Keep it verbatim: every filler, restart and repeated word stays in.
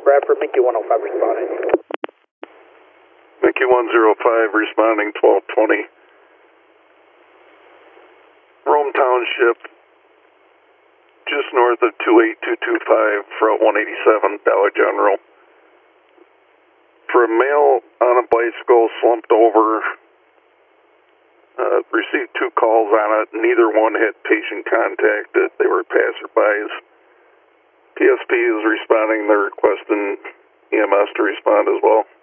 Bradford, Mickey one oh five responding. Mickey one oh five responding twelve twenty. Rome Township, just north of two eight two two five, Route one eighty-seven, Dollar General. For a male on a bicycle slumped over, uh, received two calls on it. Neither one had patient contact. They were passerbys. P S P is responding. They're requesting E M S to respond as well.